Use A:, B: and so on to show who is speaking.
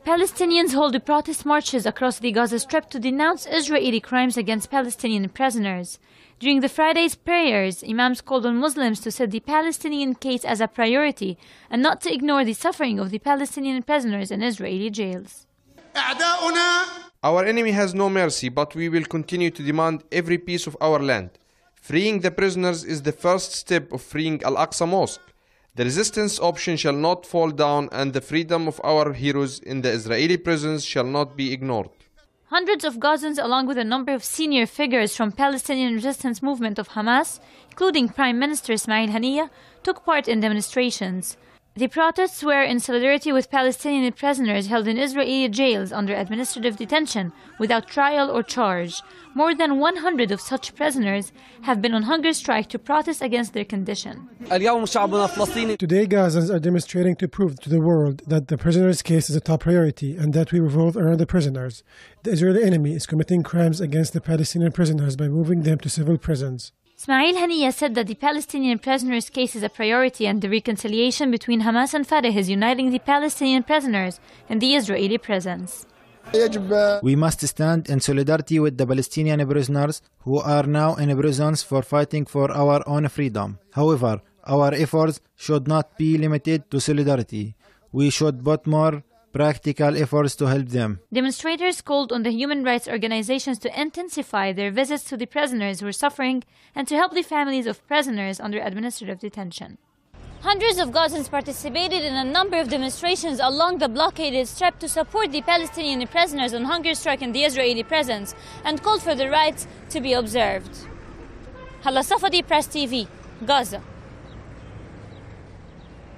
A: Palestinians hold protest marches across the Gaza Strip to denounce Israeli crimes against Palestinian prisoners. During the Friday's prayers, imams called on Muslims to set the Palestinian case as a priority and not to ignore the suffering of the Palestinian prisoners in Israeli jails.
B: Our enemy has no mercy, but we will continue to demand every piece of our land. Freeing the prisoners is the first step of freeing Al-Aqsa Mosque. The resistance option shall not fall down, and the freedom of our heroes in the Israeli prisons shall not be ignored.
A: Hundreds of Gazans, along with a number of senior figures from Palestinian resistance movement of Hamas, including Prime Minister Ismail Haniyeh, took part in demonstrations. The protests were in solidarity with Palestinian prisoners held in Israeli jails under administrative detention without trial or charge. More than 100 of such prisoners have been on hunger strike to protest against their condition.
C: Today, Gazans are demonstrating to prove to the world that the prisoners' case is a top priority and that we revolve around the prisoners. The Israeli enemy is committing crimes against the Palestinian prisoners by moving them to civil prisons.
A: Ismail Haniyeh said that the Palestinian prisoners' case is a priority and the reconciliation between Hamas and Fatah is uniting the Palestinian prisoners in the Israeli prisons.
D: We must stand in solidarity with the Palestinian prisoners who are now in prisons for fighting for our own freedom. However, our efforts should not be limited to solidarity. We should put more practical efforts to help them.
A: Demonstrators called on the human rights organizations to intensify their visits to the prisoners who are suffering and to help the families of prisoners under administrative detention. Hundreds of Gazans participated in a number of demonstrations along the blockaded strip to support the Palestinian prisoners on hunger strike in the Israeli prisons and called for their rights to be observed. Hala Safadi, Press TV, Gaza.